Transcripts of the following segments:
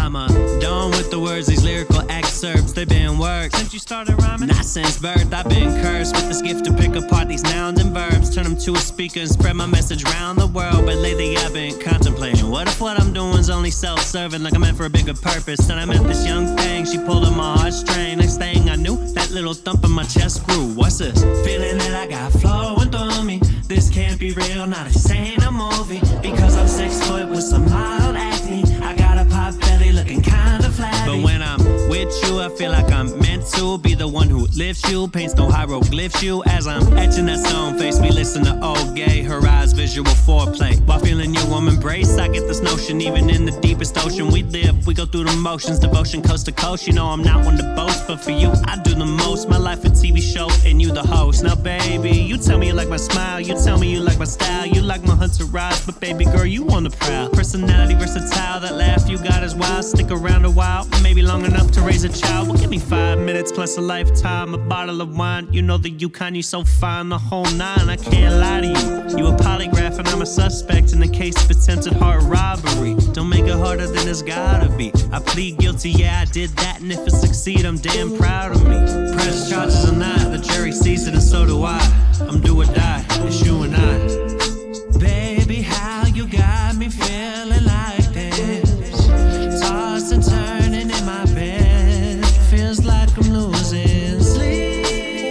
I'm done with the words, these lyrical excerpts, they've been worked since you started rhyming. Not since birth, I've been cursed with this gift to pick apart these nouns and verbs, turn them to a speaker and spread my message around the world. But lately I've been contemplating, what if what I'm doing's only self-serving, like I'm meant for a bigger purpose? Then I met this young thing, she pulled on my heartstring. Next thing I knew, that little thump in my chest grew. What's this? Feeling that I got flowing through me. This can't be real, not this ain't a movie. Because I'm 6 foot with some mild acne, I got a pot belly looking kinda flabby. But when I'm with you, I feel like I'm meant to be the one who lifts you, paints no hieroglyphs you. As I'm etching that stone face, we listen to old gay, her eyes visual foreplay. While feeling you, I'm embraced, I get this notion. Even in the deepest ocean we live, we go through the motions, devotion coast to coast. You know I'm not one to boast, but for you, I do the most. My life a TV show, and you the host. Now baby, you tell me you like my smile, you tell me you like my style, you like my entourage, but baby girl, you on the prowl. Personality versatile, that laugh you got is wild. Stick around a while, maybe long enough to raise a child. Well, give me 5 minutes plus a lifetime, a bottle of wine. You know the Yukon, you so fine, the whole nine. I can't lie to you, you a polygraph and I'm a suspect in the case of attempted heart robbery. Don't make it harder than it's gotta be. I plead guilty, yeah, I did that, and if it succeed, I'm damn proud of me. Press charges or not, the jury sees it and so do I. I'm do or die, it's you and I. Baby, how you got me feeling like this? Toss and turning in my bed, feels like I'm losing sleep.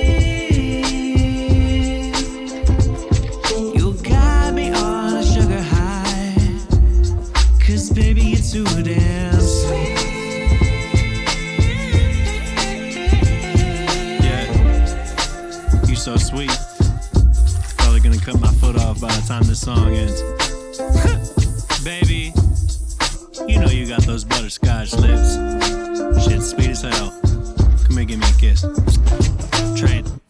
You got me on a sugar high, 'cause baby, you're too damn sweet. Yeah, you so sweet. Probably gonna cut my foot off by the time this song ends. Baby, you know you got those butterscotch lips. Shit's sweet as hell. Come here, give me a kiss. Train.